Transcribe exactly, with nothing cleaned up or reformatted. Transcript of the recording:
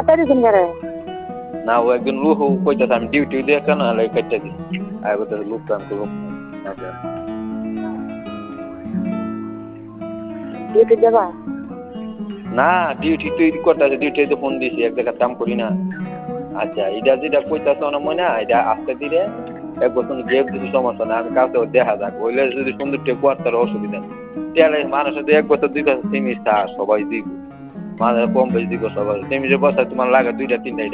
তাড়াতাড়ি দিন করে না ও একজন লোক কইতাছে আমি ডিউটি দিয়ে কেন হলে কেটে দিই আর বলতে লোক কাম করবো ডিউটি যাবা না ডিউটি তুই করতেছে ডিউটি তো ফোন দিছি এক জায়গায় কাম করি না আচ্ছা এটা যেটা কইতাছে না মনে না এটা আস্তে ধীরে এক বছর গেপ কিছু সমস্যা না আমি কাউকে দেখা যাক ওইলে যদি সুন্দর টেক তার অসুবিধা নেই তাহলে মানুষ যদি এক বছর দুই বছর তিন সবাই দিব মানুষ কম বেশি দিব সবাই তুমি যে বছর তোমার লাগে দুইটা তিনটা